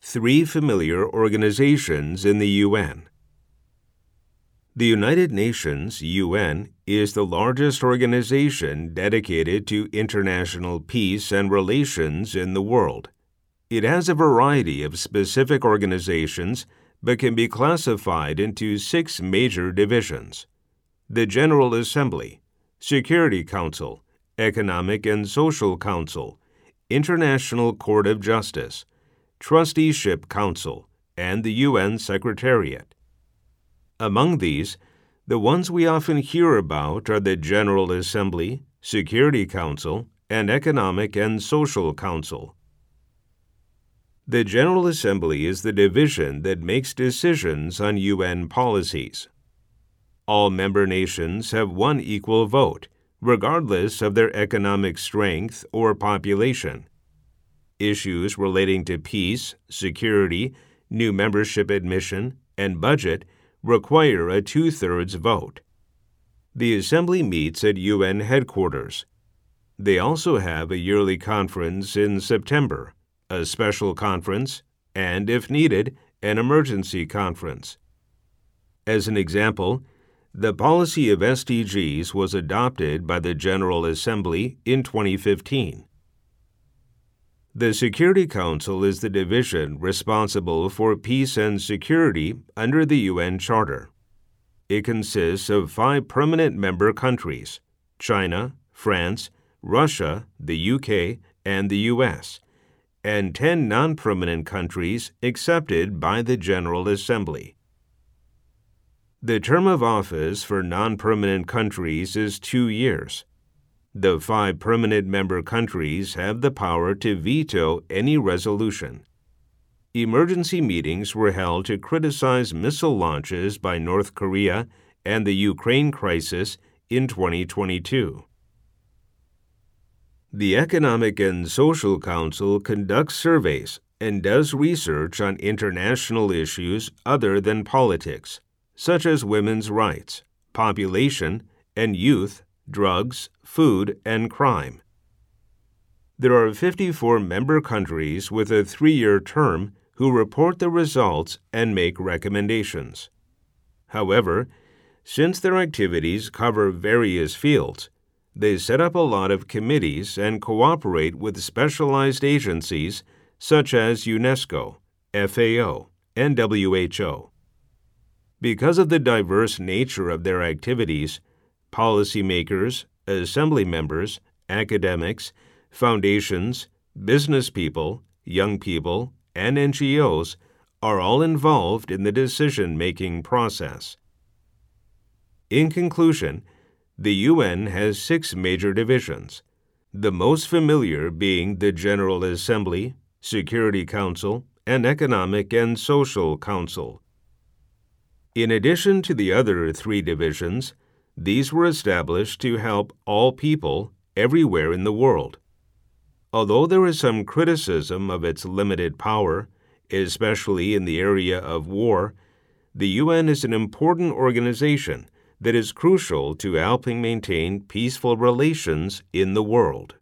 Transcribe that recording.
Three familiar organizations in the UN. The United Nations, UN, is the largest organization dedicated to international peace and relations in the world. It has a variety of specific organizations but can be classified into 6 major divisions: the General Assembly, Security Council, Economic and Social Council, International Court of Justice, Trusteeship Council, and the UN Secretariat. Among these, the ones we often hear about are the General Assembly, Security Council, and Economic and Social Council. The General Assembly is the division that makes decisions on UN policies. All member nations have one equal vote, regardless of their economic strength or population. Issues relating to peace, security, new membership admission, and budget require a 2/3 vote. The Assembly meets at UN headquarters. They also have a yearly conference in September, a special conference, and, if needed, an emergency conference. As an example, the policy of SDGs was adopted by the General Assembly in 2015. The Security Council is the division responsible for peace and security under the UN Charter. It consists of 5 permanent member countries: China, France, Russia, the UK, and the US, and 10 non-permanent countries accepted by the General Assembly. The term of office for non-permanent countries is 2 years. The 5 permanent member countries have the power to veto any resolution. Emergency meetings were held to criticize missile launches by North Korea and the Ukraine crisis in 2022. The Economic and Social Council conducts surveys and does research on international issues other than politics, such as women's rights, population, and youth, drugs, food, and crime. There are 54 member countries with a 3-year term who report the results and make recommendations. However, since their activities cover various fields, they set up a lot of committees and cooperate with specialized agencies such as UNESCO, FAO, and WHO. Because of the diverse nature of their activities, policymakers, assembly members, academics, foundations, business people, young people, and NGOs are all involved in the decision-making process. In conclusion, the UN has 6 major divisions, the most familiar being the General Assembly, Security Council, and Economic and Social Council. In addition to the other 3 divisions, these were established to help all people everywhere in the world. Although there is some criticism of its limited power, especially in the area of war, the UN is an important organization that is crucial to helping maintain peaceful relations in the world.